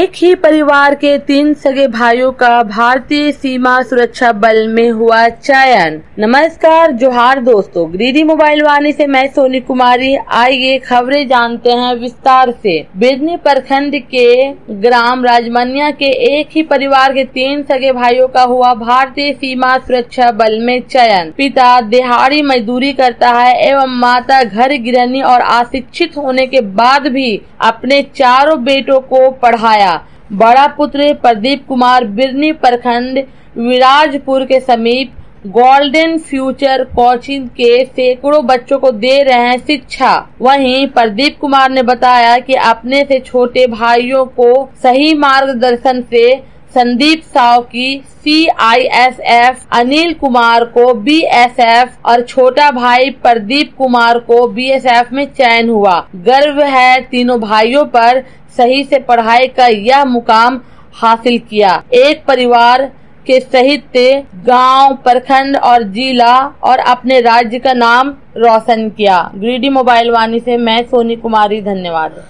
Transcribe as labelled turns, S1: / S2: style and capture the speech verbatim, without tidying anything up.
S1: एक ही परिवार के तीन सगे भाइयों का भारतीय सीमा सुरक्षा बल में हुआ चयन। नमस्कार, जोहार दोस्तों, गिरिडीह मोबाइल वाणी से मैं सोनी कुमारी। आइए खबरें जानते हैं विस्तार से। बिजनी प्रखंड के ग्राम राजमनिया के एक ही परिवार के तीन सगे भाइयों का हुआ भारतीय सीमा सुरक्षा बल में चयन। पिता दिहाड़ी मजदूरी करता है एवं माता घर गृहिणी और अशिक्षित होने के बाद भी अपने चारों बेटों को पढ़ाया। बड़ा पुत्र प्रदीप कुमार बिजनी प्रखंड विराजपुर के समीप गोल्डन फ्यूचर कोचिंग के सैकड़ों बच्चों को दे रहे हैं शिक्षा। वहीं प्रदीप कुमार ने बताया कि अपने से छोटे भाइयों को सही मार्गदर्शन से संदीप साव की C I S F, Anil Kumar को बी एस एफ और छोटा भाई प्रदीप कुमार को बी एस एफ में चयन हुआ। गर्व है तीनों भाइयों पर सही से पढ़ाई का यह मुकाम हासिल किया। एक परिवार के सहित गांव, प्रखंड और जिला और अपने राज्य का नाम रोशन किया। गिरिडीह मोबाइल वाणी से मैं सोनी कुमारी, धन्यवाद।